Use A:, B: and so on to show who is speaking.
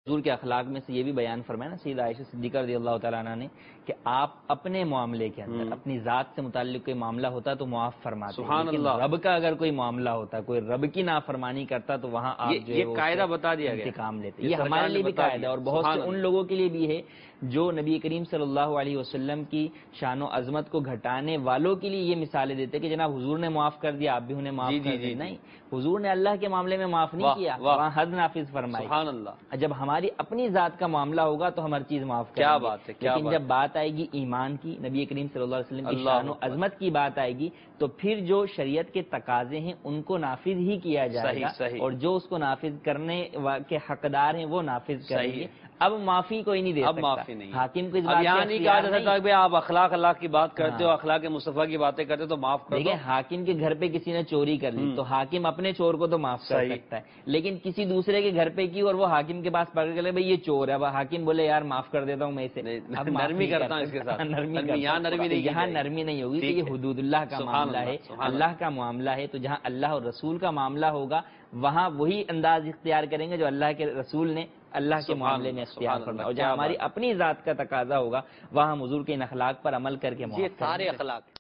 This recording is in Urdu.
A: حضور کے اخلاق میں سے یہ بھی بیان فرمایا نا سیدہ عائشہ صدیقہ رضی اللہ تعالیٰ عنہ نے کہ آپ اپنے معاملے کے اندر اپنی ذات سے متعلق کوئی معاملہ ہوتا تو معاف فرماتے ہیں، لیکن رب کا اگر کوئی معاملہ ہوتا، کوئی رب کی نافرمانی کرتا تو وہاں آپ جو ہے
B: یہ قاعدہ بتا دیا گیا،
A: انتقام لیتے۔ یہ ہمارے لیے بھی قاعدہ ہے اور بہت سے ان لوگوں کے لیے بھی ہے جو نبی کریم صلی اللہ علیہ وسلم کی شان و عظمت کو گھٹانے والوں کے لیے یہ مثالیں دیتے کہ جناب حضور نے معاف کر دیا، آپ بھی انہیں معاف کر دیں۔ نہیں، حضور نے اللہ کے معاملے میں معاف نہیں کیا، وہاں حد نافذ فرمائی۔
B: سبحان اللہ۔
A: جب ہماری اپنی ذات کا معاملہ ہوگا تو ہم ہر چیز معاف کریں گے۔
B: کیا بات ہے،
A: لیکن جب بات آئے گی ایمان کی، نبی کریم صلی اللہ علیہ وسلم کی شان و عظمت کی بات آئے گی تو پھر جو شریعت کے تقاضے ہیں ان کو نافذ ہی کیا جائے گا، اور جو اس کو نافذ کرنے کے حقدار ہیں وہ نافذ کریں گے۔ اب معافی کوئی نہیں دے سکتا، اب معافی نہیں، حاکم کو اس بات
B: یہاں نہیں کہا جا سکتا کہ آپ اخلاق اللہ کی بات کرتے ہو، اخلاق مصطفیٰ کی باتیں کرتے ہو تو معاف کر دو۔
A: دیکھیں حاکم کے گھر پہ کسی نے چوری کر لی تو حاکم اپنے چور کو تو معاف کر سکتا ہے، لیکن کسی دوسرے کے گھر پہ کی اور وہ حاکم کے پاس پکڑ کے لے بھائی یہ چور ہے، اب حاکم بولے یار معاف کر دیتا ہوں میں اسے،
B: نرمی کرتا ہوں اس کے ساتھ،
A: یہاں نرمی نہیں ہوگی، یہ حدود اللہ کا معاملہ ہے، اللہ کا معاملہ ہے، تو جہاں اللہ اور رسول کا معاملہ ہوگا وہاں وہی انداز اختیار کریں گے جو اللہ کے رسول نے اللہ کے معاملے میں اختیار فرمایا، اور جہاں ہماری اپنی ذات کا تقاضا ہوگا وہاں ہم حضور کے ان اخلاق پر عمل کر کے
B: یہ سارے اخلاق